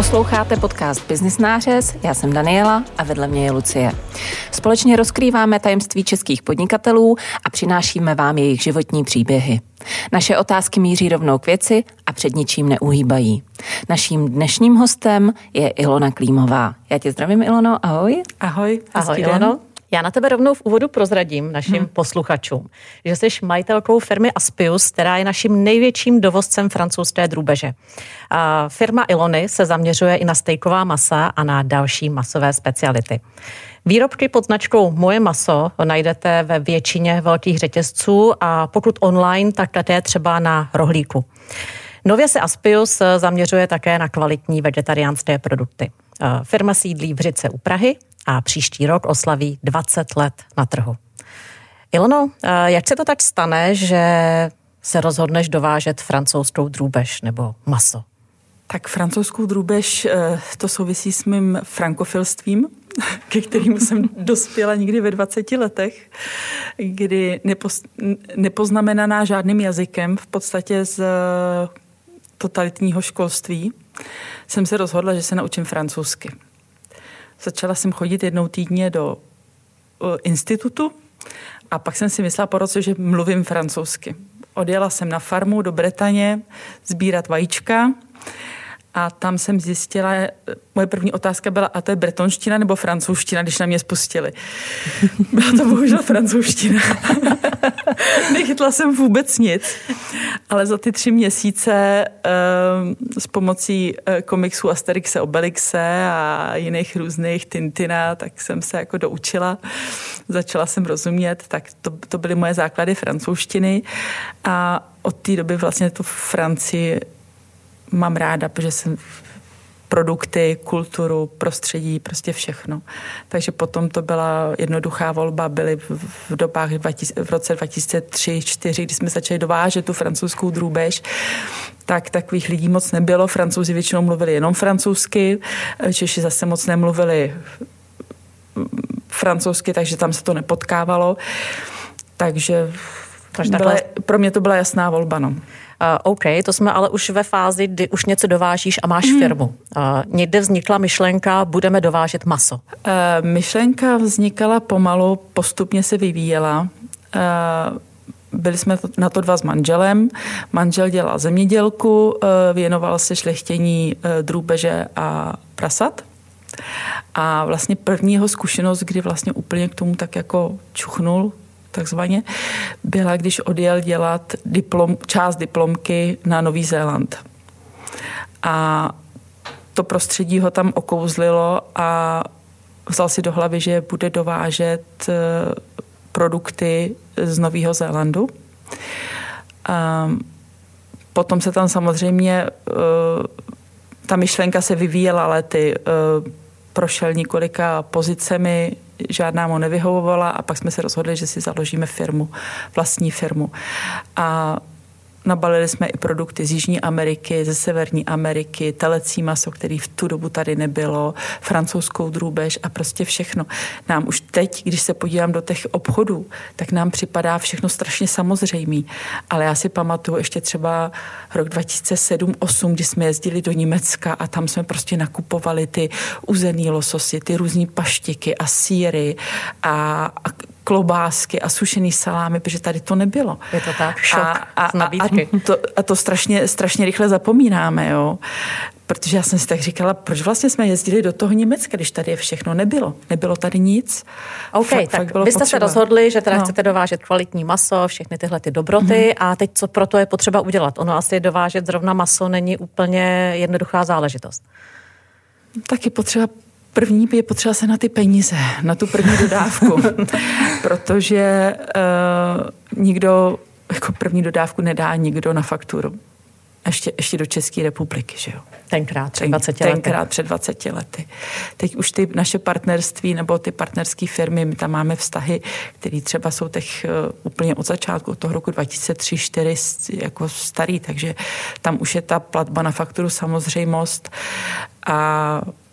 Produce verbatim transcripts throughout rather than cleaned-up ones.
Posloucháte podcast Business Nářez, já jsem Daniela a vedle mě je Lucie. Společně rozkrýváme tajemství českých podnikatelů a přinášíme vám jejich životní příběhy. Naše otázky míří rovnou k věci a před ničím neuhýbají. Naším dnešním hostem je Ilona Klímová. Já tě zdravím, Ilono, ahoj. Ahoj. Ahoj, Ilono. Já na tebe rovnou v úvodu prozradím našim hmm. posluchačům, že jsi majitelkou firmy Aspius, která je naším největším dovozcem francouzské drůbeže. A firma Ilony se zaměřuje i na stejková masa a na další masové speciality. Výrobky pod značkou Moje maso najdete ve většině velkých řetězců a pokud online, tak také třeba na rohlíku. Nově se Aspius zaměřuje také na kvalitní vegetariánské produkty. Firma sídlí v Hřice u Prahy a příští rok oslaví dvacet let na trhu. Ilono, jak se to tak stane, že se rozhodneš dovážet francouzskou drůbež nebo maso? Tak francouzskou drůbež, to souvisí s mým frankofilstvím, ke kterému jsem dospěla někdy ve dvaceti letech, kdy nepoz, nepoznamenaná žádným jazykem, v podstatě z totalitního školství, jsem se rozhodla, že se naučím francouzsky. Začala jsem chodit jednou týdně do uh, institutu a pak jsem si myslela po roce, že mluvím francouzsky. Odjela jsem na farmu do Bretaně sbírat vajíčka a tam jsem zjistila, moje první otázka byla, a to je bretonština nebo francouzština, když na mě spustili. Byla to bohužel francouzština. Nechytla jsem vůbec nic, ale za ty tři měsíce um, s pomocí uh, komiksů Asterixe, Obelixe a jiných různých Tintina, tak jsem se jako doučila. Začala jsem rozumět, tak to, to byly moje základy francouzštiny a od té doby vlastně tu Francii mám ráda, protože jsem produkty, kulturu, prostředí, prostě všechno. Takže potom to byla jednoduchá volba, byly v dobách v roce dva tisíce tři dva tisíce čtyři, kdy jsme začali dovážet tu francouzskou drůbež, tak takových lidí moc nebylo. Francouzi většinou mluvili jenom francouzsky, Češi zase moc nemluvili francouzsky, takže tam se to nepotkávalo. Takže byla, pro mě to byla jasná volba, no. Uh, OK, to jsme ale už ve fázi, kdy už něco dovážíš a máš mm. firmu. Uh, někde vznikla myšlenka, budeme dovážet maso. Uh, myšlenka vznikala pomalu, postupně se vyvíjela. Uh, byli jsme na to dva s manželem. Manžel dělal zemědělku, uh, věnoval se šlechtění uh, drůbeže a prasat. A vlastně první jeho zkušenost, kdy vlastně úplně k tomu tak jako čuchnul, takzvaně, byla, když odjel dělat diplom, část diplomky na Nový Zéland. A to prostředí ho tam okouzlilo a vzal si do hlavy, že bude dovážet produkty z Nového Zélandu. A potom se tam samozřejmě ta myšlenka se vyvíjela lety. Prošel několika pozicemi, žádná mu nevyhovovala a pak jsme se rozhodli, že si založíme firmu, vlastní firmu. A nabalili jsme i produkty z Jižní Ameriky, ze Severní Ameriky, telecí maso, který v tu dobu tady nebylo, francouzskou drůbež a prostě všechno. Nám už teď, když se podívám do těch obchodů, tak nám připadá všechno strašně samozřejmý. Ale já si pamatuju ještě třeba rok dva tisíce sedm osm, kdy jsme jezdili do Německa a tam jsme prostě nakupovali ty uzený lososy, ty různý paštiky a sýry a, a klobásky a sušený salámy, protože tady to nebylo. Je to tak, šok a, a, z nabídky. A to, a to strašně, strašně rychle zapomínáme, jo. Protože já jsem si tak říkala, proč vlastně jsme jezdili do toho Německa, když tady je všechno nebylo. Nebylo tady nic. OK, fakt, tak vy jste potřeba. se rozhodli, že teda no. chcete dovážet kvalitní maso, všechny tyhle ty dobroty mm-hmm. a teď co pro to je potřeba udělat? Ono asi dovážet zrovna maso není úplně jednoduchá záležitost. Tak je potřeba První je potřeba se na ty peníze, na tu první dodávku, protože uh, nikdo jako první dodávku nedá nikdo na fakturu. Ještě, ještě do České republiky, že jo? Tenkrát před dvaceti lety. Tenkrát před dvaceti lety. Teď už ty naše partnerství nebo ty partnerské firmy, my tam máme vztahy, které třeba jsou těch uh, úplně od začátku, od toho roku dva tisíce tři čtyři jako starý, takže tam už je ta platba na fakturu samozřejmost a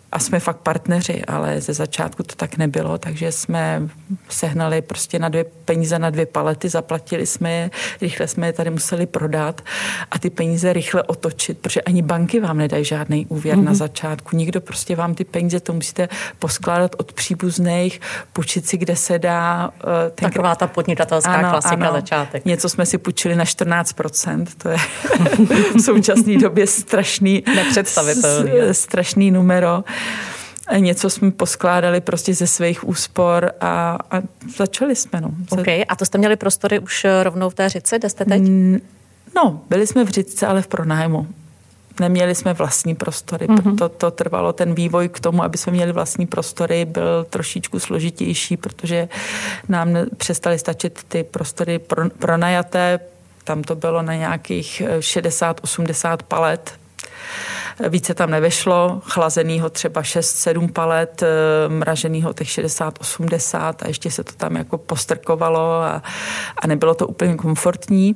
a jsme fakt partneři, ale ze začátku to tak nebylo, takže jsme sehnali prostě na dvě peníze na dvě palety, zaplatili jsme je, rychle jsme je tady museli prodat a ty peníze rychle otočit, protože ani banky vám nedají žádný úvěr mm-hmm. na začátku. Nikdo prostě vám ty peníze, to musíte poskládat od příbuzných, půjčit si, kde se dá. Ten... Taková ta podnikatelská ano, klasika, ano. Začátek. Něco jsme si půjčili na čtrnáct procent, to je v současné době strašný, nepředstavitelný. strašný numero. Něco jsme poskládali prostě ze svých úspor a, a začali jsme. No. Okay. A to jste měli prostory už rovnou v té Řitce, kde jste teď? No, byli jsme v Řitce, ale v pronájmu. Neměli jsme vlastní prostory, mm-hmm. proto to trvalo ten vývoj k tomu, aby jsme měli vlastní prostory, byl trošičku složitější, protože nám přestaly stačit ty prostory pronajaté, tam to bylo na nějakých šedesát osmdesát palet. Více tam nevešlo, chlazenýho třeba šest sedm palet, mraženýho těch šedesát osmdesát a ještě se to tam jako postrkovalo a, a nebylo to úplně komfortní.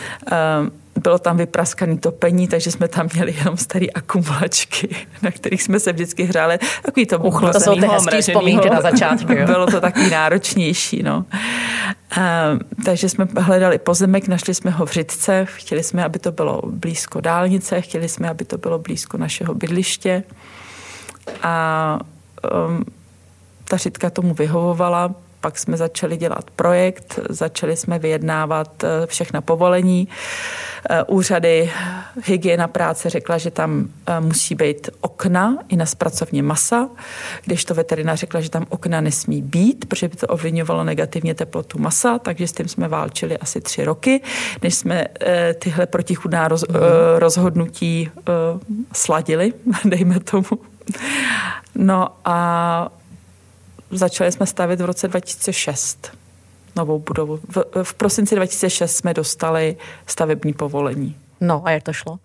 Bylo tam vypraskaný topení, takže jsme tam měli jenom starý akumulačky, na kterých jsme se vždycky hráli. Takový to uchl, to jsou ty hezký vzpomínky na začátku. Bylo to takový náročnější. No. Uh, takže jsme hledali pozemek, našli jsme ho v Řitce, chtěli jsme, aby to bylo blízko dálnice, chtěli jsme, aby to bylo blízko našeho bydliště. A um, ta Řitka tomu vyhovovala. Pak jsme začali dělat projekt, začali jsme vyjednávat všechna povolení. Úřady, hygiena práce řekla, že tam musí být okna i na zpracovně masa, když to veterinář řekla, že tam okna nesmí být, protože by to ovlivňovalo negativně teplotu masa, takže s tím jsme válčili asi tři roky, než jsme tyhle protichůdná roz, rozhodnutí sladili, dejme tomu. No a začali jsme stavět v roce dva tisíce šest novou budovu. V, v prosinci dva tisíce šest jsme dostali stavební povolení. No a jak to šlo?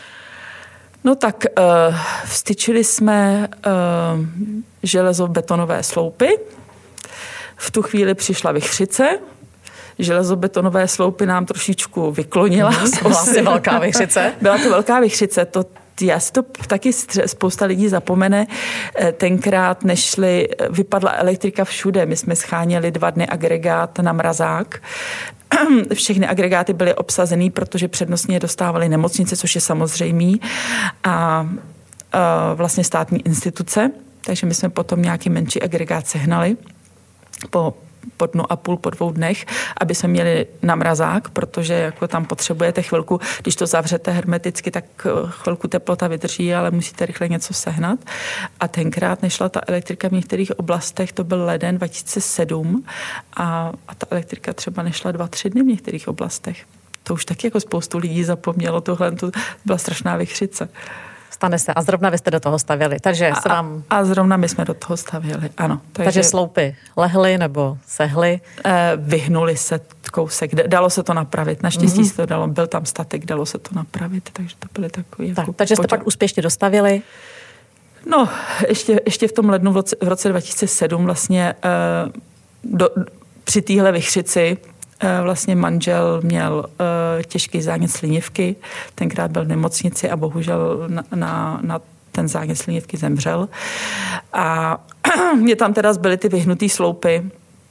No tak uh, vstyčili jsme uh, železobetonové sloupy. V tu chvíli přišla vichřice. Železobetonové sloupy nám trošičku vyklonila. Mm, byla to velká vichřice? Byla to velká vichřice. To Já si to taky spousta lidí zapomene. Tenkrát nešli, vypadla elektrika všude. My jsme scháněli dva dny agregát na mrazák. Všechny agregáty byly obsazený, protože přednostně je dostávaly nemocnice, což je samozřejmý. A, a vlastně státní instituce. Takže my jsme potom nějaký menší agregát sehnali po po dnu a půl, po dvou dnech, aby jsme měli na mrazák, protože jako tam potřebujete chvilku, když to zavřete hermeticky, tak chvilku teplota vydrží, ale musíte rychle něco sehnat. A tenkrát nešla ta elektrika v některých oblastech, to byl leden dva tisíce sedm a, a ta elektrika třeba nešla dva, tři dny v některých oblastech. To už taky jako spoustu lidí zapomnělo, tohle to byla strašná vichřice. Stane se. A zrovna vy jste do toho stavěli. Takže a, se vám... a zrovna my jsme do toho stavěli, ano. Takže, takže sloupy lehly nebo sehly? Eh, vyhnuli se kousek. Dalo se to napravit. Naštěstí mm-hmm. se to dalo. Byl tam statek, dalo se to napravit. Takže to byly takový... Tak, jako takže jste pak úspěšně dostavili? No, ještě, ještě v tom lednu v roce, v roce dva tisíce sedm vlastně eh, do, při téhle vichřici vlastně manžel měl uh, těžký zánět slinivky, tenkrát byl v nemocnici a bohužel na, na, na ten zánět slinivky zemřel. A mě tam teda zbyly ty vyhnutý sloupy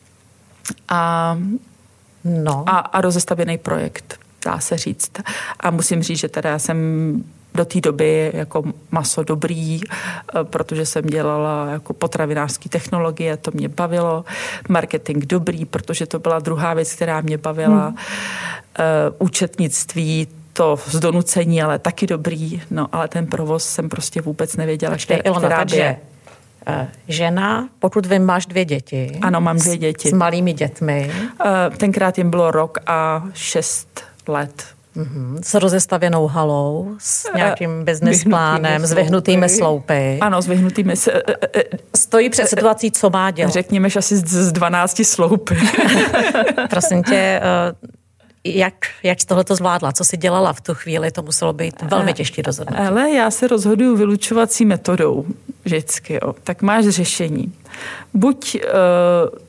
a, no. a, a rozestavěný projekt, dá se říct. A musím říct, že teda já jsem do té doby jako maso dobrý, protože jsem dělala jako potravinářské technologie, to mě bavilo. Marketing dobrý, protože to byla druhá věc, která mě bavila. Hmm. Účetnictví, to z donucení, ale taky dobrý. No, ale ten provoz jsem prostě vůbec nevěděla, Počkej, která, Ilona, která takže žena, pokud vím, máš dvě děti. Ano, mám dvě děti. S, s malými dětmi. Tenkrát jim bylo rok a šest let. Mm-hmm. S rozestavěnou halou, s nějakým business plánem, s vyhnutými sloupy. Ano, s vyhnutými... S, Stojí před situací, co má dělat. Řekněme, že asi z dvanácti sloupy. Prosím tě, jak, jak jsi tohleto zvládla? Co jsi dělala v tu chvíli? To muselo být velmi těžké rozhodnutí. Ale já se rozhoduju vylučovací metodou vždycky. Jo. Tak máš řešení. Buď uh, to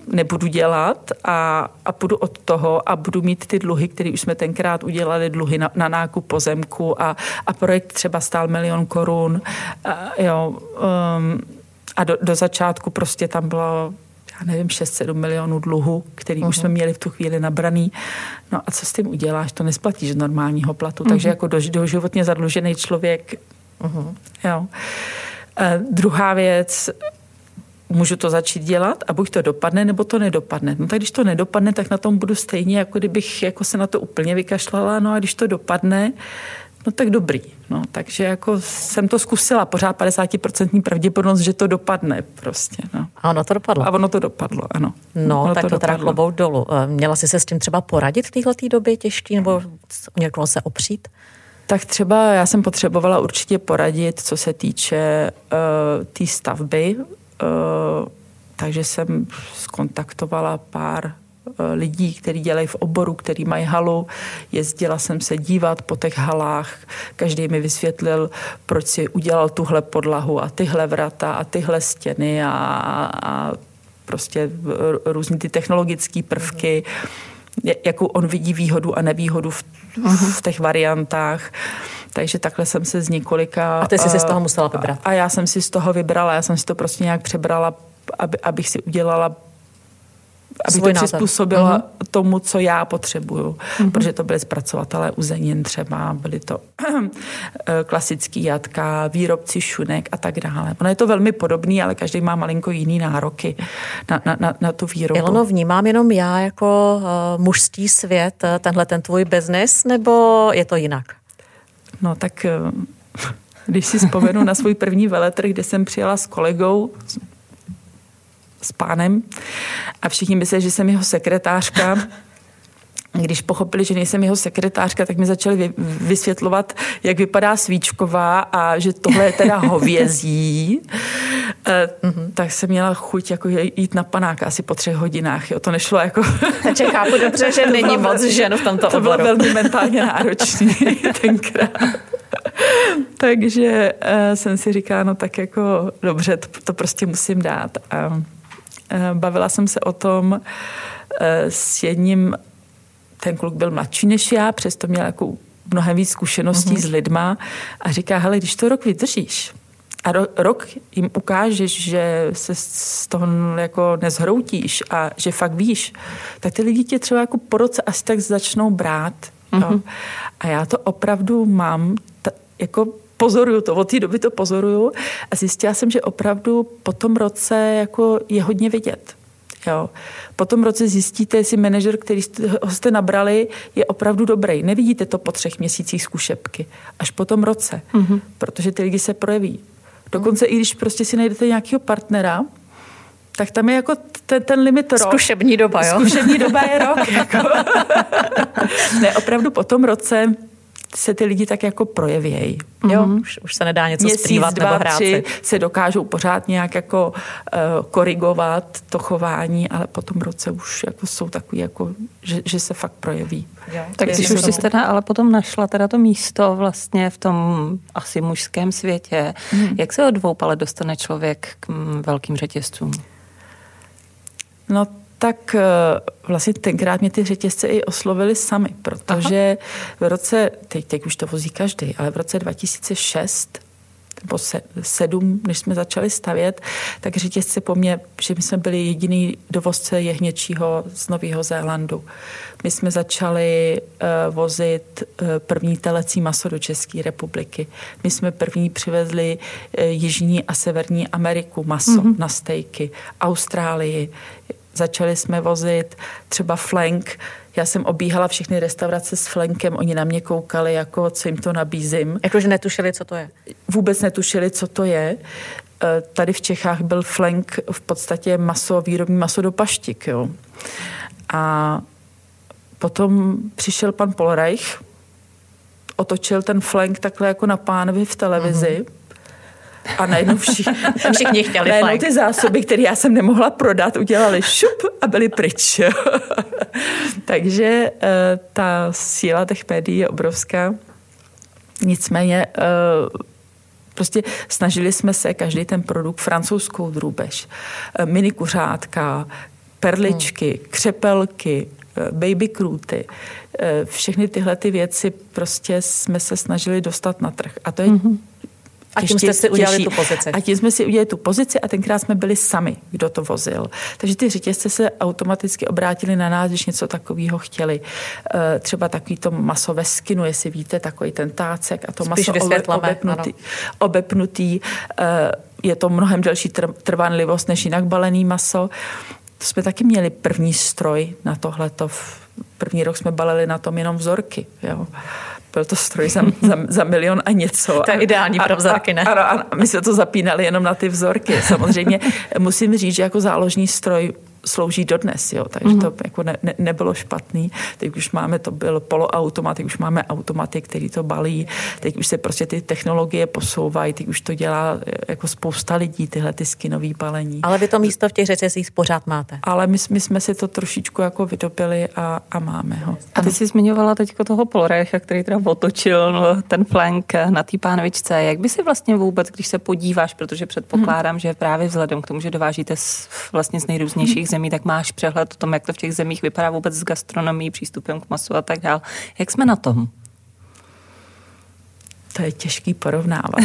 nebudu dělat a, a půjdu od toho a budu mít ty dluhy, které už jsme tenkrát udělali, dluhy na, na nákup pozemku a, a projekt třeba stál milion korun. A, jo, um, a do, do začátku prostě tam bylo, já nevím, šest sedm milionů dluhu, který uh-huh. už jsme měli v tu chvíli nabraný. No a co s tím uděláš? To nesplatíš z normálního platu. Uh-huh. Takže jako do, doživotně zadlužený člověk. Uh-huh. Jo. A druhá věc, můžu to začít dělat a buď to dopadne, nebo to nedopadne. No tak když to nedopadne, tak na tom budu stejně, jako kdybych jako se na to úplně vykašlala. No a když to dopadne, no tak dobrý. No, takže jako jsem to zkusila, pořád padesát procent pravděpodobnost, že to dopadne prostě. No. A ono to dopadlo. A ono to dopadlo, ano. No, ono tak to, to teda dopadlo. klobouk dolů. Měla jsi se s tím třeba poradit v této době těžký, nebo někoho se opřít? Tak třeba já jsem potřebovala určitě poradit, co se týče uh, té tý stavby, uh, takže jsem skontaktovala pár lidí, kteří dělají v oboru, který mají halu. Jezdila jsem se dívat po těch halách. Každý mi vysvětlil, proč si udělal tuhle podlahu a tyhle vrata a tyhle stěny a, a prostě různý ty technologické prvky. Jakou on vidí výhodu a nevýhodu v, v těch variantách. Takže takhle jsem se z několika... A ty jsi si z toho musela vybrat. A já jsem si z toho vybrala. Já jsem si to prostě nějak přebrala, aby, abych si udělala aby svůj to názor. přizpůsobila uh-huh. tomu, co já potřebuju. Uh-huh. Protože to byly zpracovatelé uzenin třeba, byly to klasický jatka, výrobci šunek a tak dále. Ono je to velmi podobný, ale každý má malinko jiný nároky na, na, na, na tu výrobu. Ilono, vnímám jenom já jako uh, mužský svět, tenhle ten tvůj biznis, nebo je to jinak? No tak, když si vzpomenu na svůj první veletrh, kde jsem přijela s kolegou, s pánem a všichni mysleli, že jsem jeho sekretářka. Když pochopili, že nejsem jeho sekretářka, tak mi začali vysvětlovat, jak vypadá svíčková a že tohle je teda hovězí. Mm-hmm. Tak jsem měla chuť jako jít na panák asi po třech hodinách. Jo. To nešlo jako... Takže chápu dobře, že není moc žen v tomto to oboru. To bylo velmi mentálně náročný tenkrát. Takže uh, jsem si říkala, no tak jako dobře, to, to prostě musím dát. A uh, bavila jsem se o tom uh, s jedním, ten kluk byl mladší než já, přesto měl jako mnohem víc zkušeností mm-hmm. s lidma a říká, hele, když to rok vydržíš a ro, rok jim ukážeš, že se z toho jako nezhroutíš a že fakt víš, tak ty lidi tě třeba jako po roce asi tak začnou brát. Mm-hmm. Jo. A já to opravdu mám, ta, jako pozoruju to, od té doby to pozoruju a zjistila jsem, že opravdu po tom roce jako je hodně vidět. Jo. Po tom roce zjistíte, jestli manažer, který ho jste nabrali, je opravdu dobrý. Nevidíte to po třech měsících zkušebky. Až po tom roce. Mm-hmm. Protože ty lidi se projeví. Dokonce i když prostě si najdete nějakého partnera, tak tam je jako ten, ten limit rok. Zkušební doba, jo? Zkušební doba je rok. Jako. Ne, opravdu po tom roce se ty lidi tak jako projevějí. Jo, mm-hmm. už, už se nedá něco Měsíc, splývat dva, nebo hrát tři si. se dokážou pořád nějak jako uh, korigovat to chování, ale po tom roce už jako jsou takový, jako, že, že se fakt projeví. Jo, tak když už jsi teda ale potom našla teda to místo vlastně v tom asi mužském světě, hmm. jak se od dvou palet dostane člověk k velkým řetězcům? No tak vlastně tenkrát mě ty řetězce i oslovili sami, protože Aha. v roce, teď, teď už to vozí každý, ale v roce dva tisíce šest nebo sedm, než jsme začali stavět, tak řetězce po mně, že my jsme byli jediný dovozce jehněčího z Nového Zélandu. My jsme začali uh, vozit uh, první telecí maso do České republiky. My jsme první přivezli uh, Jižní a Severní Ameriku maso mm-hmm. na stejky, Austrálii. Začali jsme vozit třeba flank. Já jsem obíhala všechny restaurace s flankem, oni na mě koukali, jako co jim to nabízím. Jakože netušili, co to je? Vůbec netušili, co to je. Tady v Čechách byl flank v podstatě maso, výrobní maso do paštik. Jo. A potom přišel pan Polreich, otočil ten flank takhle jako na pánvi v televizi. Mm-hmm. A najednou všichni, všichni chtěli najednou flank. ty zásoby, které já jsem nemohla prodat, udělali šup a byli pryč. Takže uh, ta síla těch médií je obrovská. Nicméně uh, prostě snažili jsme se každý ten produkt, francouzskou drůbež, uh, mini kuřátka, perličky, hmm. křepelky, baby krůty, všechny tyhle ty věci prostě jsme se snažili dostat na trh. A to je hmm. A tím jste si udělali těžší. tu pozici. A tím jsme si udělali tu pozici a tenkrát jsme byli sami, kdo to vozil. Takže ty řetězce se automaticky obrátili na nás, když něco takového chtěli. Třeba takový to maso ve skinu, jestli víte, takový ten tácek a to Spíš maso obepnutý, obepnutý. Je to mnohem delší trvanlivost než jinak balený maso. To jsme taky měli první stroj na tohleto. První rok jsme balili na tom jenom vzorky. Jo. Byl to stroj za, za, za milion a něco. To je ideální pro vzorky, ne? Ano, ano, my jsme to zapínali jenom na ty vzorky. Samozřejmě musím říct, že jako záložní stroj slouží dodnes, jo, takže to jako ne, ne, nebylo špatný. Teď už máme, to byl poloautomat, teď už máme automaty, který to balí, teď už se prostě ty technologie posouvají, teď už to dělá jako spousta lidí, tyhle ty skinový balení. Ale vy to místo v těch řetězcích pořád máte. Ale my, my jsme si to trošičku jako vydobili a, a máme ho. A ty jsi zmiňovala teďko toho Polrecha, který teda otočil no, ten flank na té pánvičce. Jak by si vlastně vůbec, když se podíváš, protože předpokládám, hmm. že právě vzhledem k tomu, že dovážíte z, vlastně z nejrůznějších zemí, tak máš přehled o tom, jak to v těch zemích vypadá vůbec s gastronomií, přístupem k masu a tak dál. Jak jsme na tom? To je těžký porovnávat.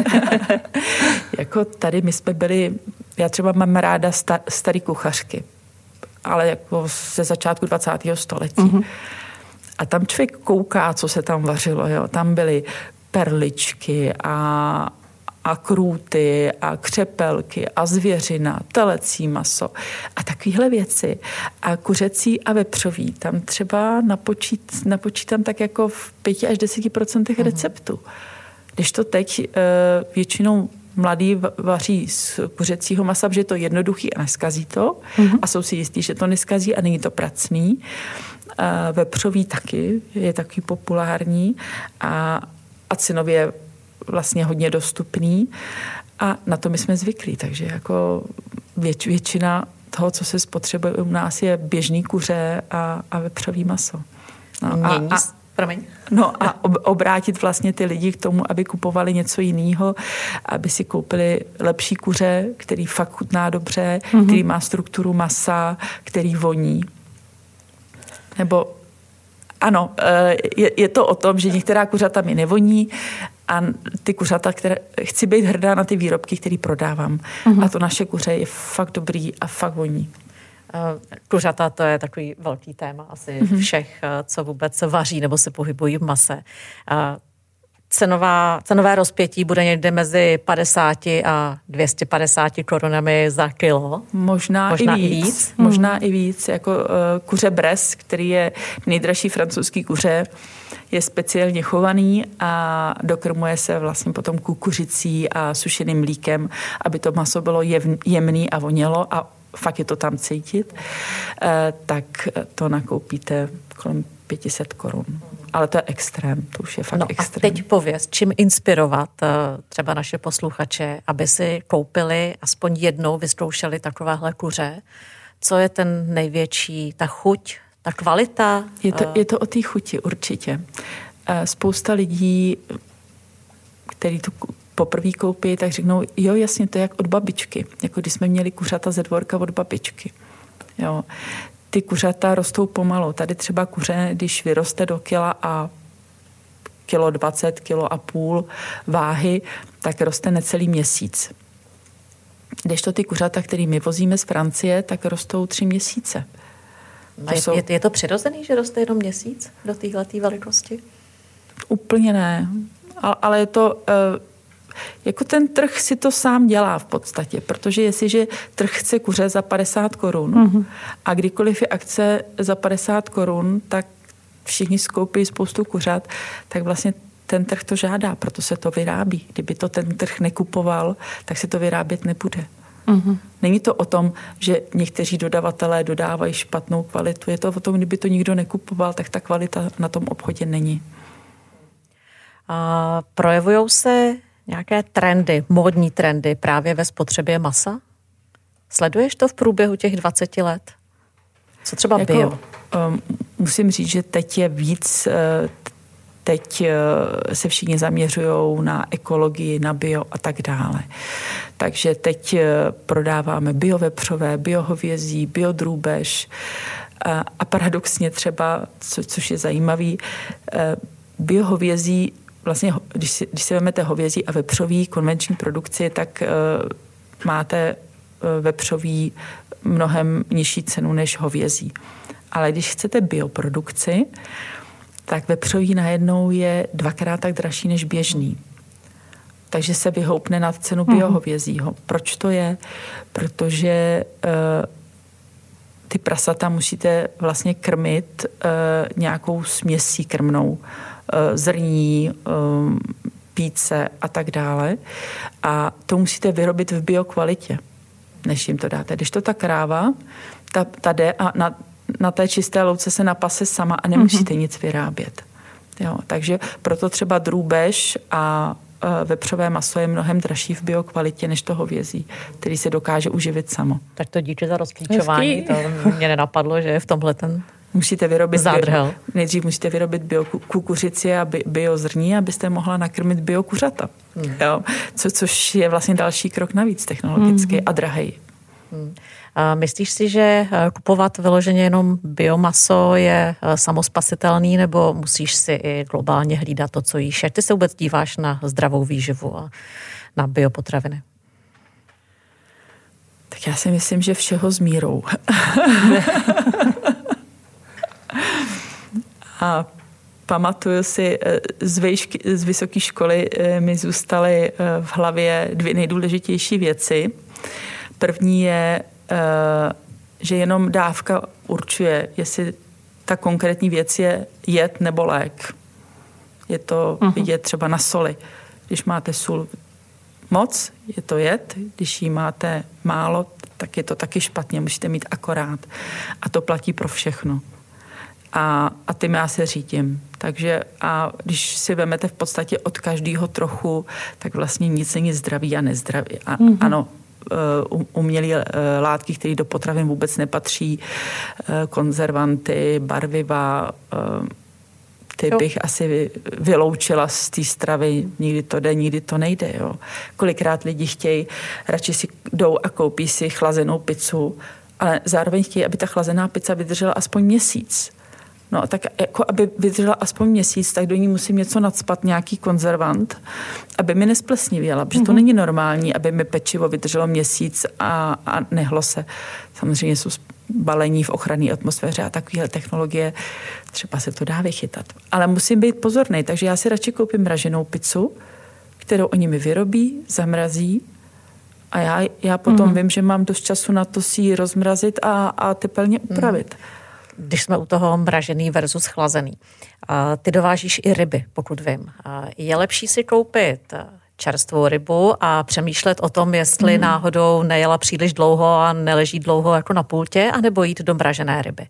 Jako tady my jsme byli, já třeba mám ráda sta, starý kuchařky, ale jako ze začátku dvacátého století. Mm-hmm. A tam člověk kouká, co se tam vařilo. Jo. Tam byly perličky a a krůty a křepelky a zvěřina, telecí maso a takovéhle věci. A kuřecí a vepřový. Tam třeba napočít, napočítám tak jako v pěti až deseti procentech receptů. Když to teď většinou mladí vaří z kuřecího masa, protože je to jednoduchý a neskazí to. Mm-hmm. A jsou si jistí, že to neskazí a není to pracný. A vepřový taky je takový populární a, a cenově vlastně hodně dostupný a na to my jsme zvyklí, takže jako věč, většina toho, co se spotřebuje u nás, je běžný kuře a, a vepřový maso. No, a, a, Promiň. No a ob, obrátit vlastně ty lidi k tomu, aby kupovali něco jiného, aby si koupili lepší kuře, který fakt chutná dobře, mm-hmm. který má strukturu masa, který voní. Nebo ano, je, je to o tom, že některá kuřata mi nevoní a ty kuřata, které chci být hrdá na ty výrobky, které prodávám. Uh-huh. A to naše kuře je fakt dobrý a fakt voní. Kuřata, to je takový velký téma asi uh-huh. všech, co vůbec vaří nebo se pohybují v mase. Cenová, cenové rozpětí bude někde mezi padesáti a dvě stě padesáti korunami za kilo. Možná, Možná i víc. víc. Hmm. Možná i víc. Jako uh, kuře Bresse, který je nejdražší francouzský kuře, je speciálně chovaný a dokrmuje se vlastně potom kukuřicí a sušeným mlíkem, aby to maso bylo jemný a vonělo a fakt je to tam cítit. Uh, tak to nakoupíte kolem pět set korun. Ale to je extrém, to už je fakt no extrém. A teď pověz, čím inspirovat třeba naše posluchače, aby si koupili, aspoň jednou vyzkoušeli takovéhle kuře. Co je ten největší, ta chuť, ta kvalita? Je to, je to o té chuti určitě. Spousta lidí, který to poprvé koupí, tak řeknou, jo jasně, to je jak od babičky. Jako když jsme měli kuřata ze dvorka od babičky. Jo. Ty kuřata rostou pomalu. Tady třeba kuře, když vyroste do kila a kilo dvacet, kilo a půl váhy, tak roste necelý měsíc. Kdežto ty kuřata, který my vozíme z Francie, tak rostou tři měsíce. To je, jsou... je, je to přirozený, že roste jenom měsíc do téhletý velikosti? Úplně ne. Ale je to... Jako ten trh si to sám dělá v podstatě, protože jestliže trh chce kuře za padesát korun mm-hmm. a kdykoliv je akce za padesát korun, tak všichni skoupí spoustu kuřat, tak vlastně ten trh to žádá, proto se to vyrábí. Kdyby to ten trh nekupoval, tak se to vyrábět nebude. Mm-hmm. Není to o tom, že někteří dodavatelé dodávají špatnou kvalitu. Je to o tom, kdyby to nikdo nekupoval, tak ta kvalita na tom obchodě není. A projevujou se nějaké trendy, módní trendy právě ve spotřebě masa? Sleduješ to v průběhu těch dvaceti let? Co třeba jako, bio? Um, musím říct, že teď je víc uh, teď se všichni zaměřují na ekologii, na bio a tak dále. Takže teď prodáváme biovepřové, biohovězí, biodrůbež a, a paradoxně třeba, co, což je zajímavý, biohovězí, vlastně když si, když si vezmete hovězí a vepřový konvenční produkci, tak máte vepřový mnohem nižší cenu než hovězí. Ale když chcete bioprodukci, tak vepřový najednou je dvakrát tak dražší než běžný. Takže se vyhoupne na cenu biohovězího. Proč to je? Protože uh, ty prasata musíte vlastně krmit uh, nějakou směsí krmnou. Uh, zrní, um, píce a tak dále. A to musíte vyrobit v biokvalitě, než jim to dáte. Když to ta kráva, ta, ta jde a na, na té čisté louce se napase sama a nemusíte mm-hmm. nic vyrábět. Jo, takže proto třeba drůbež a e, vepřové maso je mnohem dražší v biokvalitě než to hovězí, který se dokáže uživit samo. Tak to díky za rozklíčování, to mě nenapadlo, že je v tomhle ten Musíte vyrobit zádrhel. Bio, nejdřív musíte vyrobit biokukuřici a biozrní, abyste mohla nakrmit biokuřata. Hmm. Jo, co, což je vlastně další krok navíc technologicky hmm. a drahej. Hmm. A myslíš si, že kupovat vyloženě jenom biomaso je samospasitelný, nebo musíš si i globálně hlídat to, co jíš? Jak ty se vůbec díváš na zdravou výživu a na biopotraviny? Tak já si myslím, že všeho s mírou. A pamatuju si, z, vejšky, z vysoké školy mi zůstaly v hlavě dvě nejdůležitější věci. První je, že jenom dávka určuje, jestli ta konkrétní věc je jed nebo lék. Je to vidět třeba na soli. Když máte sůl moc, je to jed. Když ji máte málo, tak je to taky špatně. Musíte mít akorát. A to platí pro všechno. A, a tím já se řídím. Takže a když si vemete v podstatě od každého trochu, tak vlastně nic není zdraví a nezdraví. A, mm-hmm. Ano, umělé látky, které do potravin vůbec nepatří, konzervanty, barviva, ty jo. bych asi vyloučila z té stravy. Nikdy to jde, nikdy to nejde. Jo. Kolikrát lidi chtějí, radši si jdou a koupí si chlazenou pizzu, ale zároveň chtějí, aby ta chlazená pizza vydržela aspoň měsíc. No tak jako aby vydržela aspoň měsíc, tak do ní musím něco nacpat, nějaký konzervant, aby mi nesplesnivěla, protože to není normální, aby mi pečivo vydrželo měsíc a, a nehlo se. Samozřejmě jsou balení v ochranné atmosféře a takovéhle technologie, třeba se to dá vychytat. Ale musím být pozorný, takže já si radši koupím mraženou pizzu, kterou oni mi vyrobí, zamrazí a já, já potom mm-hmm. vím, že mám dost času na to si ji rozmrazit a, a tepelně upravit. Mm. Když jsme u toho mražený versus chlazený. Ty dovážíš i ryby, pokud vím. Je lepší si koupit čerstvou rybu a přemýšlet o tom, jestli mm. náhodou nejela příliš dlouho a neleží dlouho jako na pultě, anebo jít do mražené ryby?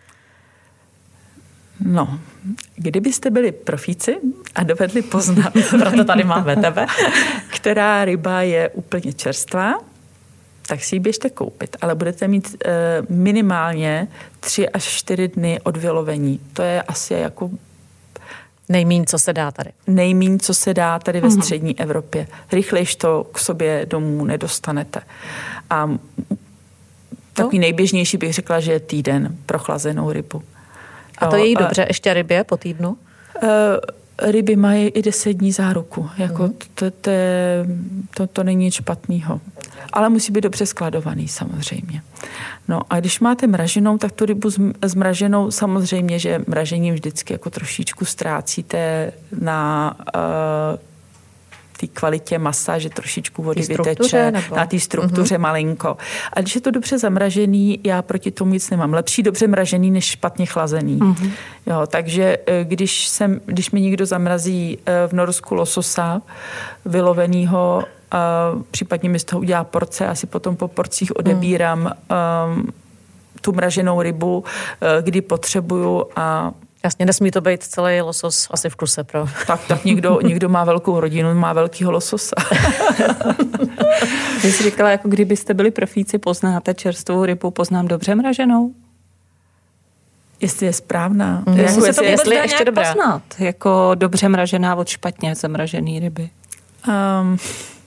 No, kdybyste byli profíci a dovedli poznat, proto tady máme tebe, která ryba je úplně čerstvá, tak si ji běžte koupit, ale budete mít e, minimálně tři až čtyři dny od vylovení. To je asi jako nejmíň, co se dá tady. Nejmíň, co se dá tady ve střední Evropě. Rychlejš to k sobě domů nedostanete. A takový nejběžnější bych řekla, že je týden pro chlazenou rybu. A to je jí dobře, ještě rybě po týdnu? E, ryby mají i deset dní záruku. Jako mm. to, to, to, to není nic špatného. Ale musí být dobře skladovaný samozřejmě. No a když máte mraženou, tak tu rybu zmraženou samozřejmě, že mražením vždycky jako trošičku ztrácíte na uh, té kvalitě masa, že trošičku vody vyteče, nebo? Na té struktuře mm-hmm. malinko. A když je to dobře zamražený, já proti tomu nic nemám. Lepší dobře mražený, než špatně chlazený. Mm-hmm. Jo, takže když, jsem, když mi někdo zamrazí v Norsku lososa vylovenýho, Uh, případně mi z toho udělá porce, asi potom po porcích odebírám um, tu mraženou rybu, uh, kdy potřebuju a jasně, nesmí to být celý losos asi v kuse, pro. Tak, tak někdo, někdo má velkou rodinu, má velkýho lososa. Vy jsi říkala, jako kdybyste byli profíci, poznáte čerstvou rybu, poznám dobře mraženou? Jestli je správná. Mm. Jako jestli se to vůbec dá ještě nějak dobrá. poznat, jako dobře mražená od špatně zamražený ryby. Um,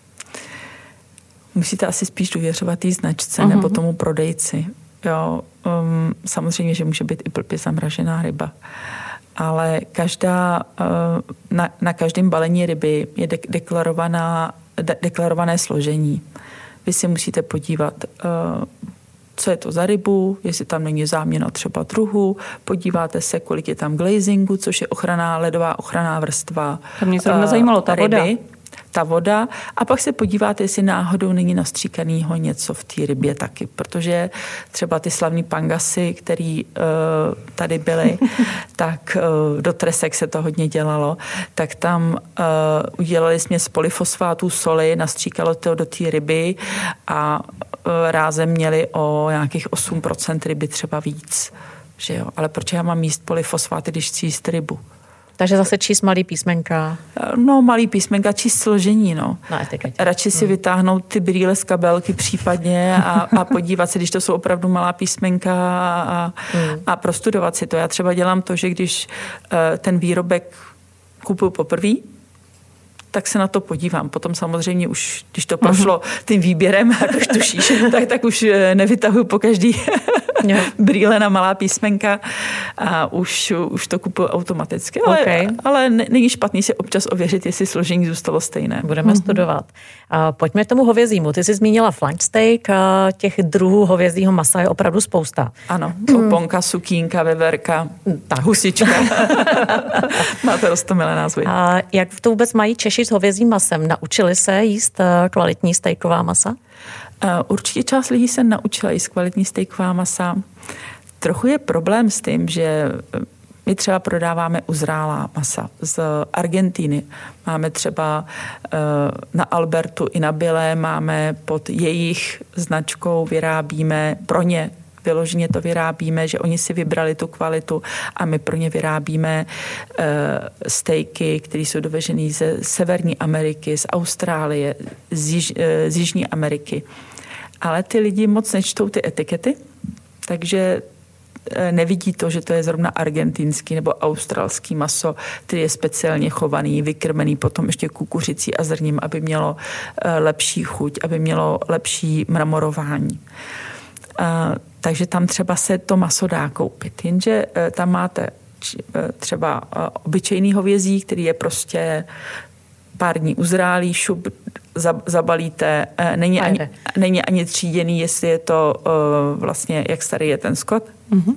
musíte asi spíš důvěřovat té značce uh-huh. nebo tomu prodejci. Jo, um, samozřejmě, že může být i blbě zamražená ryba. Ale každá, uh, na, na každém balení ryby je de- deklarovaná, de- deklarované složení. Vy si musíte podívat, uh, co je to za rybu, jestli tam není záměna třeba druhu, podíváte se, kolik je tam glazingu, což je ochranná, ledová ochranná vrstva. To mě zrovna uh, zajímalo, ta ryby. voda. Ta voda a pak se podíváte, jestli náhodou není nastříkanýho něco v té rybě taky, protože třeba ty slavní pangasy, který uh, tady byly, tak uh, do tresek se to hodně dělalo, tak tam uh, udělali směs polyfosfátů soli, nastříkalo to do té ryby a uh, rázem měli o nějakých osm procent ryby třeba víc. Že jo? Ale proč já mám jíst polyfosfáty, když chci jíst rybu? Takže zase číst malý písmenka. No, malý písmenka, číst složení, no. Na etiketě. Radši si hmm. vytáhnout ty brýle z kabelky případně a, a podívat se, když to jsou opravdu malá písmenka a, hmm. a prostudovat si to. Já třeba dělám to, že když uh, ten výrobek kupuju poprvé, tak se na to podívám. Potom samozřejmě už, když to prošlo uh-huh. tím výběrem, jak už tušíš, tak, tak už nevytahuju po každý brýle na malá písmenka a už, už to kupuju automaticky. Ale, okay. ale není špatný si občas ověřit, jestli složení zůstalo stejné. Budeme uh-huh. studovat. A pojďme k tomu hovězímu. Ty jsi zmínila flank steak, a těch druhů hovězího masa je opravdu spousta. Ano, oponka, sukínka, veverka, tak. husička. Má to roztomilé názvy. A jak to vůbec mají Češi s hovězím masem? Naučili se jíst kvalitní stejková masa? Určitě část lidí se naučila jíst kvalitní stejková masa. Trochu je problém s tím, že my třeba prodáváme uzrálá masa z Argentíny. Máme třeba na Albertu i na Bile, máme pod jejich značkou, vyrábíme pro ně, vyloženě to vyrábíme, že oni si vybrali tu kvalitu a my pro ně vyrábíme uh, stejky, které jsou dovežené ze Severní Ameriky, z Austrálie, z, Již, uh, z Jižní Ameriky. Ale ty lidi moc nečtou ty etikety, takže uh, nevidí to, že to je zrovna argentinský nebo australský maso, který je speciálně chovaný, vykrmený potom ještě kukuřicí a zrním, aby mělo uh, lepší chuť, aby mělo lepší mramorování. Uh, takže tam třeba se to maso dá koupit. Jenže uh, tam máte č, uh, třeba uh, obyčejný hovězí, který je prostě pár dní uzrálý, šup, za, zabalíte. Uh, není, ani, není ani tříděný, jestli je to uh, vlastně, jak starý je ten skot. Mm-hmm.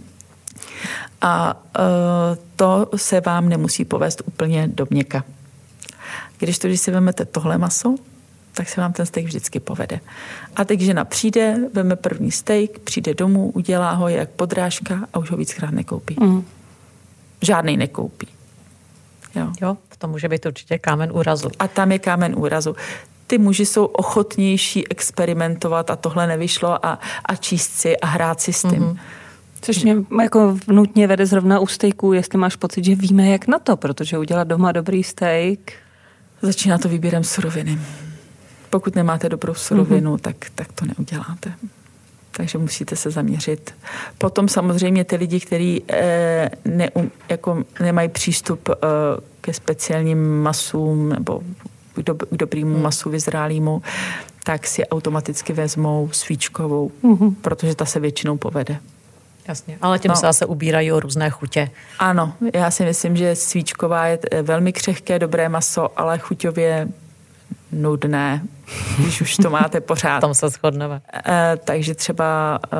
A uh, to se vám nemusí povést úplně do měka. Když to, když si vezmete tohle maso, tak se vám ten steak vždycky povede. A teď žena přijde, veme první steak, přijde domů, udělá ho jak podrážka a už ho víckrát nekoupí. Mm. Žádnej nekoupí. Jo. jo, to může být určitě kámen úrazu. A tam je kámen úrazu. Ty muži jsou ochotnější experimentovat a tohle nevyšlo a, a číst si a hrát si s tím. Mm-hmm. Což mě jako nutně vede zrovna u steaků, jestli máš pocit, že víme jak na to, protože udělat doma dobrý steak. Začíná to výběrem suroviny. Pokud nemáte dobrou surovinu, mm-hmm. tak, tak to neuděláte. Takže musíte se zaměřit. Potom samozřejmě ty lidi, kteří eh, ne, jako nemají přístup eh, ke speciálním masům nebo k, do, k dobrýmu mm. masu vyzrálýmu, tak si automaticky vezmou svíčkovou, mm-hmm. protože ta se většinou povede. Jasně, ale tím no. se zase ubírají o různé chutě. Ano, já si myslím, že svíčková je velmi křehké, dobré maso, ale chuťově nudné, když už to máte pořád. Tam se shodneme. E, takže třeba e,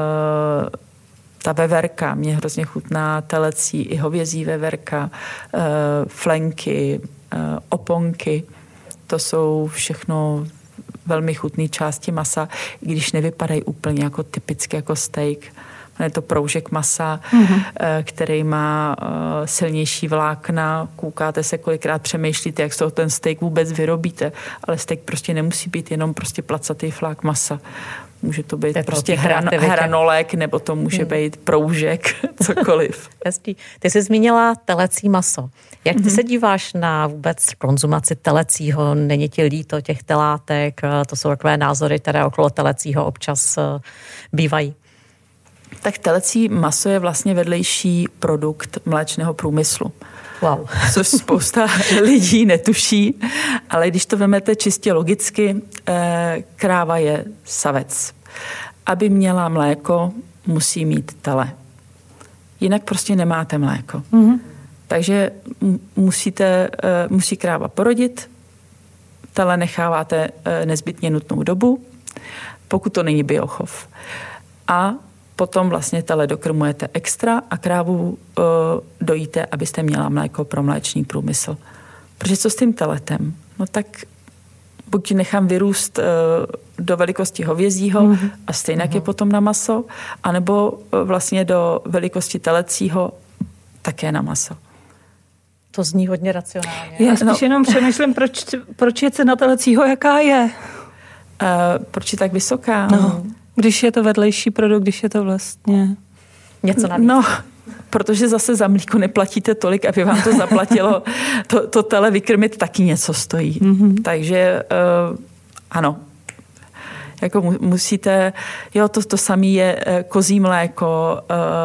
ta veverka mě hrozně chutná, telecí i hovězí veverka, e, flenky, e, oponky, to jsou všechno velmi chutné části masa, i když nevypadají úplně jako typicky jako steak. Je to proužek masa, mm-hmm. který má silnější vlákna. Koukáte se, kolikrát přemýšlíte, jak z toho ten steak vůbec vyrobíte. Ale steak prostě nemusí být jenom prostě placatý flák masa. Může to být prostě hran, hranolek, nebo to může mm. být proužek, cokoliv. Hezký. Ty jsi zmínila telecí maso. Jak ty mm-hmm. se díváš na vůbec konzumaci telecího? Není ti líto těch telátek? To jsou takové názory, které okolo telecího občas bývají. Tak telecí maso je vlastně vedlejší produkt mléčného průmyslu. Wow. Což spousta lidí netuší, ale když to vezmete čistě logicky, kráva je savec. Aby měla mléko, musí mít tele. Jinak prostě nemáte mléko. Mm-hmm. Takže musíte, musí kráva porodit, tele necháváte nezbytně nutnou dobu, pokud to není biochov. A potom vlastně tele dokrmujete extra a krávu uh, dojíte, abyste měla mléko pro mléčný průmysl. Protože co s tím teletem? No tak buď nechám vyrůst uh, do velikosti hovězího mm-hmm. a stejně mm-hmm. je potom na maso, anebo uh, vlastně do velikosti telecího také na maso. To zní hodně racionálně. Já spíš no. jenom přemýšlím, proč, proč je cena telecího, jaká je? Uh, proč je tak vysoká? No. Když je to vedlejší produkt, když je to vlastně něco navíc. No, protože zase za mlíko neplatíte tolik, aby vám to zaplatilo. To, to tele vykrmit taky něco stojí. Mm-hmm. Takže uh, ano, jako mu, musíte, jo, to, to samé je uh, kozí mléko,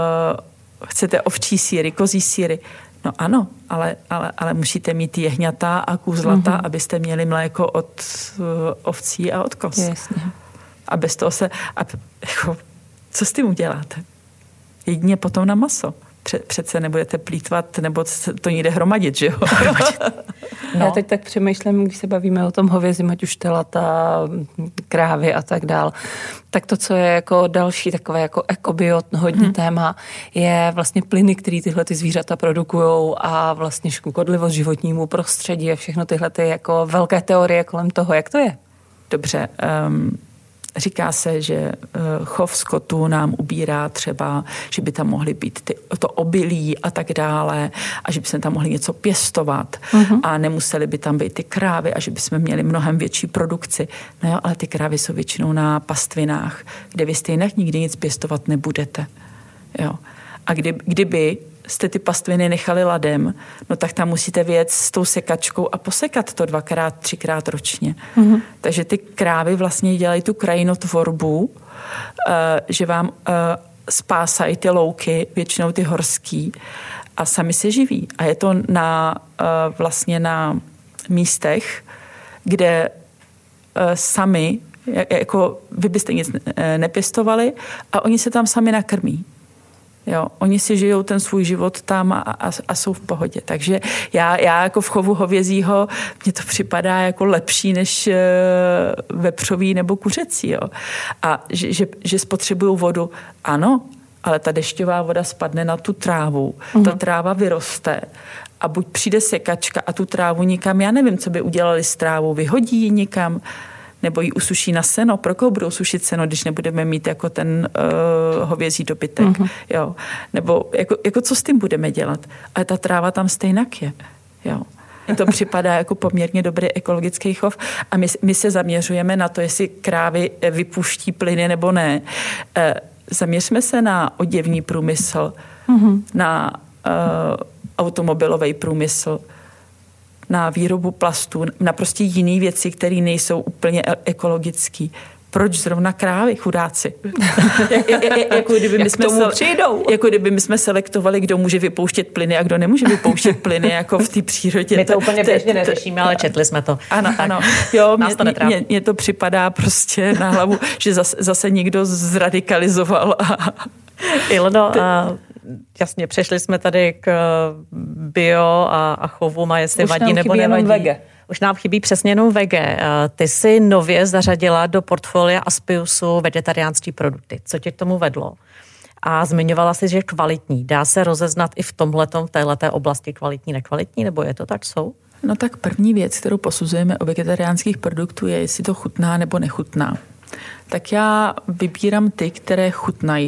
uh, chcete ovčí sýry, kozí sýry. No ano, ale, ale, ale musíte mít jehňata a kůzlata, mm-hmm. abyste měli mléko od uh, ovcí a od koz. Jasně. A bez toho se... A, jako, co s tím uděláte? Jedině potom na maso. Pře, přece nebudete plýtvat, nebo to někde hromadit, že jo? No. Já teď tak přemýšlím, když se bavíme o tom hovězím, ať už telata, krávy a tak dál, tak to, co je jako další takové jako ekobiot hodně hmm. téma, je vlastně plyny, které tyhle ty zvířata produkujou a vlastně škodlivost životnímu prostředí a všechno tyhle ty jako velké teorie kolem toho, jak to je? Dobře, um, říká se, že chov skotu nám ubírá třeba, že by tam mohly být ty, to obilí a tak dále a že by jsme tam mohli něco pěstovat uh-huh. a nemuseli by tam být ty krávy a že by jsme měli mnohem větší produkci. No jo, ale ty krávy jsou většinou na pastvinách, kde vy stejně nikdy nic pěstovat nebudete. Jo. A kdy, kdyby jste ty pastviny nechali ladem, no tak tam musíte vyjet s tou sekačkou a posekat to dvakrát, třikrát ročně. Mm-hmm. Takže ty krávy vlastně dělají tu krajinotvorbu, uh, že vám uh, spásají ty louky, většinou ty horský, a sami se živí. A je to na, uh, vlastně na místech, kde uh, sami, jako vy byste nic nepěstovali a oni se tam sami nakrmí. Jo, oni si žijou ten svůj život tam a, a, a jsou v pohodě. Takže já, já jako v chovu hovězího, mně to připadá jako lepší než e, vepřový nebo kuřecí. Jo. A že, že, že spotřebují vodu, ano, ale ta dešťová voda spadne na tu trávu. Uh-huh. Ta tráva vyroste a buď přijde sekačka a tu trávu nikam, já nevím, co by udělali s trávou, vyhodí ji nikam, nebo ji usuší na seno. Pro koho budou sušit seno, když nebudeme mít jako ten uh, hovězí dobytek? Mm-hmm. Jo. Nebo jako, jako co s tím budeme dělat? Ale ta tráva tam stejnak je. Jo. To připadá jako poměrně dobrý ekologický chov a my, my se zaměřujeme na to, jestli krávy vypuští plyny nebo ne. E, zaměřme se na oděvní průmysl, mm-hmm. na uh, automobilový průmysl, na výrobu plastů, na prostě jiné věci, které nejsou úplně ekologické. Proč zrovna krávy, chudáci? jak, jak, jak, jako kdyby my jsme se, jako kdyby my jsme selektovali, kdo může vypouštět plyny a kdo nemůže vypouštět plyny jako v té přírodě. My to úplně běžně neřešíme, ale četli jsme to. Ano, ano. Jo, mně, mně, mně to připadá prostě na hlavu, že zase, zase někdo zradikalizoval. A... Ilono, a jasně, přešli jsme tady k bio a, a chovům a jestli Už vadí nebo nevadí. Vege. Už nám chybí přesně jenom vege. Ty jsi nově zařadila do portfolia Aspiusu vegetariánské produkty. Co tě k tomu vedlo? A zmiňovala jsi, že kvalitní. Dá se rozeznat i v tomhletom, v téhleté oblasti kvalitní, nekvalitní, nebo je to tak, jsou? No tak první věc, kterou posuzujeme o vegetariánských produktů, je, jestli to chutná nebo nechutná. Tak já vybírám ty, které chutnají.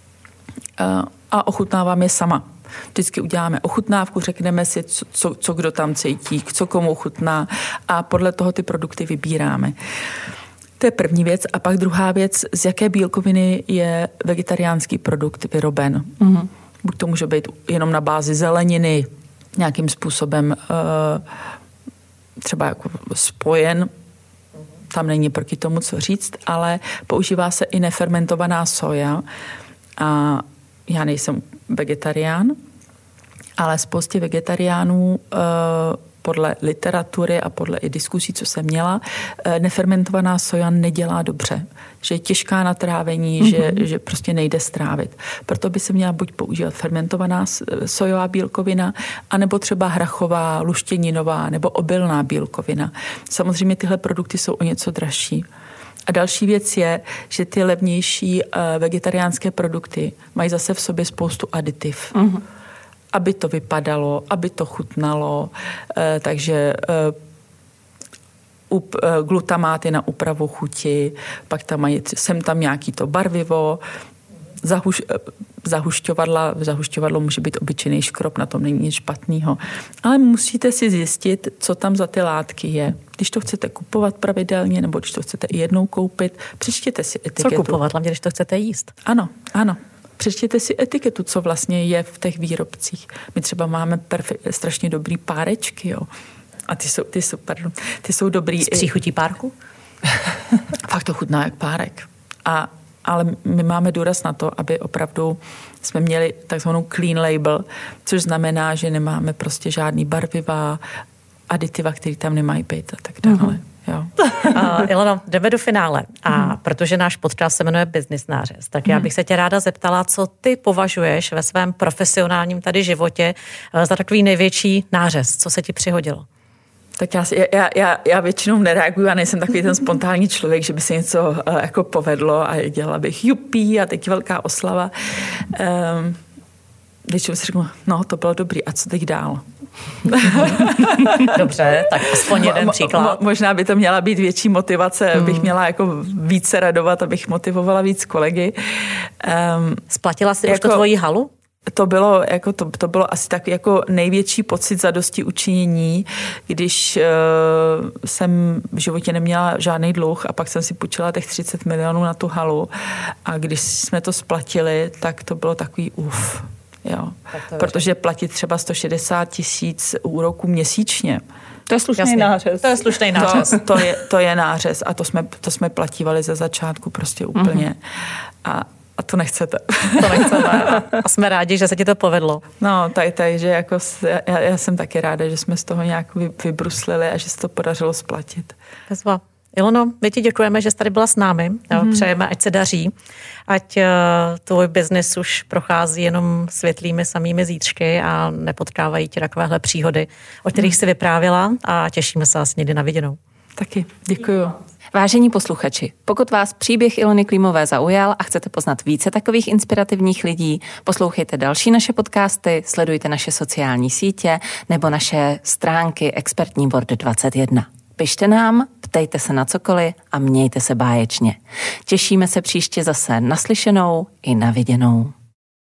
A ochutnávám je sama. Vždycky uděláme ochutnávku, řekneme si, co, co, co kdo tam cítí, co komu chutná a podle toho ty produkty vybíráme. To je první věc. A pak druhá věc, z jaké bílkoviny je vegetariánský produkt vyroben. Mm-hmm. Buď to může být jenom na bázi zeleniny, nějakým způsobem uh, třeba jako spojen, tam není proti tomu co říct, ale používá se i nefermentovaná soja, A já nejsem vegetarián, ale spoustě vegetariánů podle literatury a podle i diskusí, co jsem měla, nefermentovaná soja nedělá dobře. Že je těžká na trávení, mm-hmm. že, že prostě nejde strávit. Proto by se měla buď používat fermentovaná sojová bílkovina, anebo třeba hrachová, luštěninová nebo obilná bílkovina. Samozřejmě tyhle produkty jsou o něco dražší. A další věc je, že ty levnější vegetariánské produkty mají zase v sobě spoustu aditiv. Mm-hmm. Aby to vypadalo, aby to chutnalo, takže glutamáty na úpravu chuti, pak tam mají, sem tam nějaký to barvivo, zahuš, zahušťovadla, zahušťovadlo může být obyčejný škrob, na tom není nic špatného. Ale musíte si zjistit, co tam za ty látky je. Když to chcete kupovat pravidelně, nebo když to chcete i jednou koupit, přečtěte si etiketu. Co kupovat, hlavně když to chcete jíst? Ano, ano. Přečtěte si etiketu, co vlastně je v těch výrobcích. My třeba máme perfe- strašně dobrý párečky, jo. A ty jsou, ty jsou, pardon, ty jsou dobrý. Z příchutí párku? Fakt to chutná jak párek. A, ale my máme důraz na to, aby opravdu jsme měli takzvanou clean label, což znamená, že nemáme prostě žádný barviva, aditiva, který tam nemají být a tak dále. Mm-hmm. Jo. Uh, Ilono, jdeme do finále. A hmm. protože náš podcast se jmenuje Business nářez, tak já bych se tě ráda zeptala, co ty považuješ ve svém profesionálním tady životě za takový největší nářez, co se ti přihodilo? Tak já, já, já, já většinou nereaguju, já nejsem takový ten spontánní člověk, že by se něco uh, jako povedlo a dělala bych jupí a teď velká oslava. Um, když si řeknu, no to bylo dobrý, a co teď dál? Dobře, tak aspoň jeden mo, příklad. Mo, možná by to měla být větší motivace, hmm. bych měla jako více radovat, abych motivovala víc kolegy. Um, Splatila jsi jako, už to tvoji halu? To bylo, jako to, to bylo asi tak jako největší pocit zadosti učinění, když uh, jsem v životě neměla žádný dluh a pak jsem si půjčila těch třicet milionů na tu halu a když jsme to splatili, tak to bylo takový uf. Jo. Protože platit třeba sto šedesát tisíc úroků měsíčně. To je slušný nářez. To je slušný nářez. To, to, je, to je nářez a to jsme, to jsme platívali ze začátku prostě úplně. Mm-hmm. A, a to nechcete. To nechceme. A jsme rádi, že se ti to povedlo. No, tak, takže jako já, já jsem taky ráda, že jsme z toho nějak vybruslili a že se to podařilo splatit. Bezva. Ilono, my ti děkujeme, že jsi tady byla s námi. Mm. Přejeme, ať se daří, ať uh, tvůj biznis už prochází jenom světlými samými zítřky a nepotkávají ti takovéhle příhody, o kterých jsi vyprávěla a těšíme se asi někdy na viděnou. Taky, děkuju. Vážení posluchači, pokud vás příběh Ilony Klímové zaujal a chcete poznat více takových inspirativních lidí, poslouchejte další naše podcasty, sledujte naše sociální sítě nebo naše stránky Expertní board dvacet jedna. Pište nám, ptejte se na cokoliv a mějte se báječně. Těšíme se příště zase naslyšenou i na viděnou.